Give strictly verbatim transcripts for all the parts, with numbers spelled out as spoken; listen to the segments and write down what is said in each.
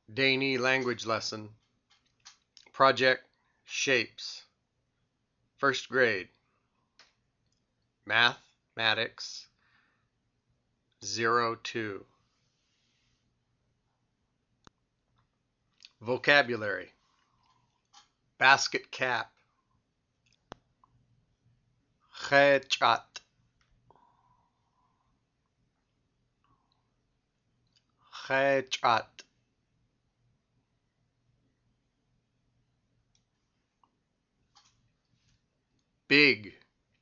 Dani language lesson. Project Shapes. First grade. Mathematics zero two. Vocabulary. Basket cap. Khechat. Khechat. Big.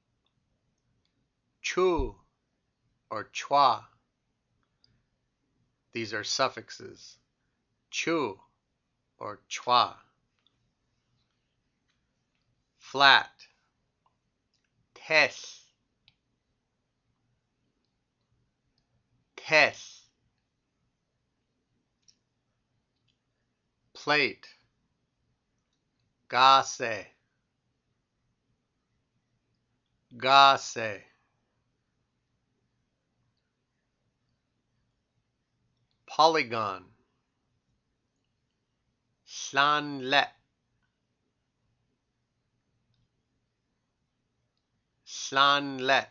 Chu or chwa. These are suffixes. Chu or chwa. Flat. Tes. Tes. Plate. Gase. Gase. Polygon. Slanlet. Slanlet.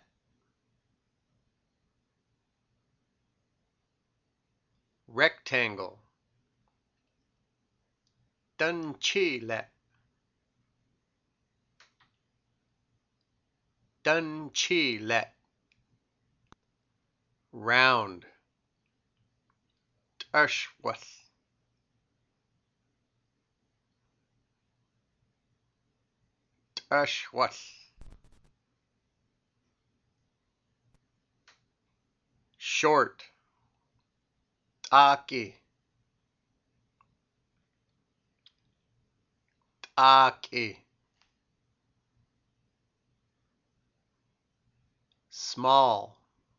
Rectangle. Dunchilet. Dunchilet. Round. Tushwath. Tushwath. Short. Taki. Taki. Small.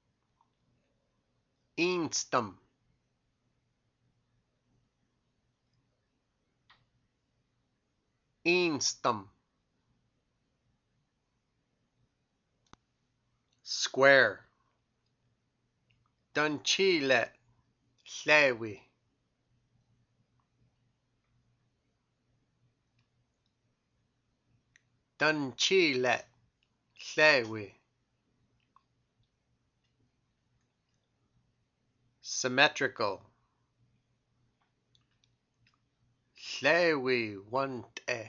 Instum. Instum. Square. Dunchilet. Llewi. Dunchilet. Llewi. Symmetrical. Llewi wante.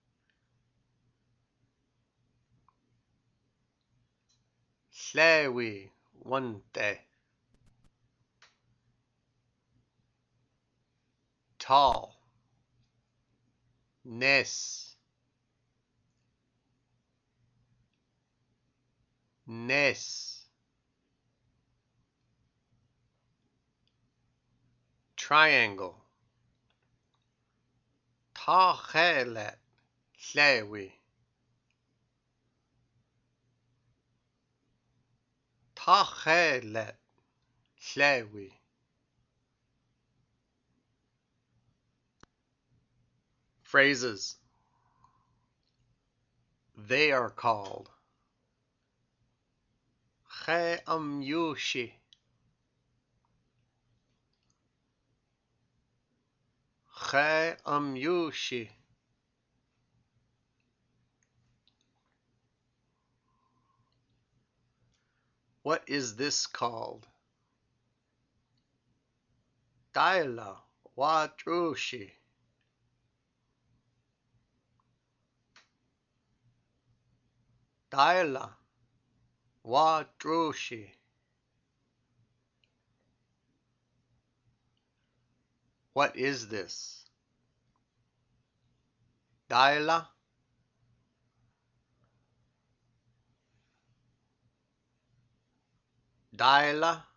Llewi wante. Tall. Nes. Nes. Triangle. Tachelet. Llewi. Tachelet. Llewi. Phrases. They are called. Che amyushi. Che amyushi. What is this called? Daila watrushi. Daila watrushi. What is this? Daila. Daila.